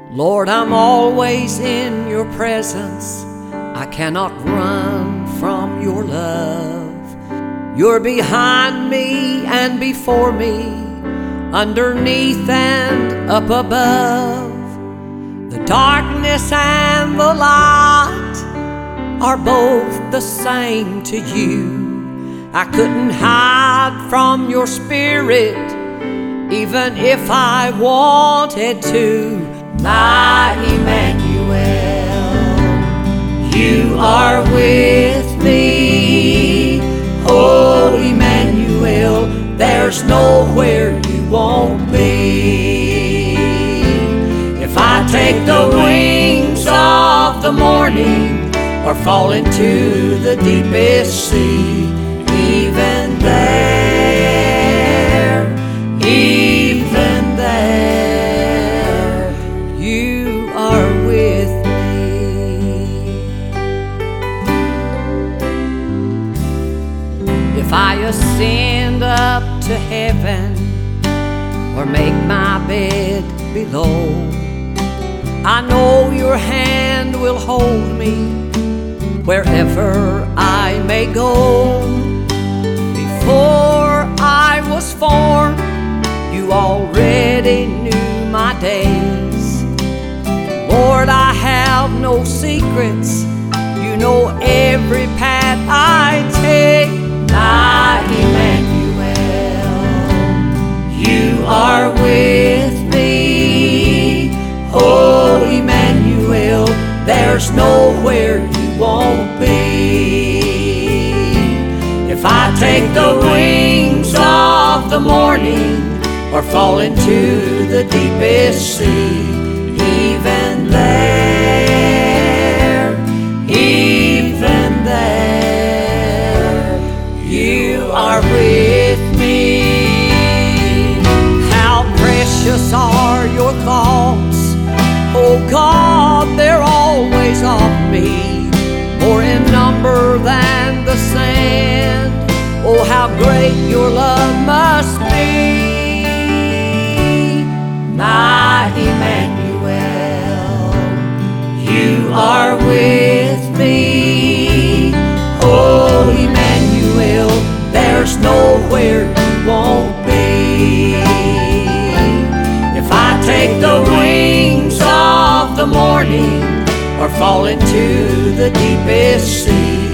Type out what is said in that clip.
Lord, I'm always in your presence. I cannot run from your love. You're behind me and before me, underneath and up above. The darkness and the light are both the same to you. I couldn't hide from your spirit, even if I wanted to. My Emmanuel, you are with me. Oh, Emmanuel, there's nowhere you won't be. If I take the wings of the morning or fall into the deepest sea, even there, you are with me. If I ascend up to heaven or make my bed below, I know your hand will hold me wherever I may go. Before I was formed, you already knew my days. Lord, I have no secrets. You know every path I take. My Emmanuel, you are with me. Oh, Emmanuel, there's nowhere you won't be. If I take the wings of the morning or fall into the deepest sea, even there, you are with me. How precious are your thoughts, oh God, they're always of me, more in number than the sand. Oh, how great your love must be. My Emmanuel, you are with me. Oh, Emmanuel, there's nowhere you won't be. If I take the wings of the morning or fall into the deepest sea,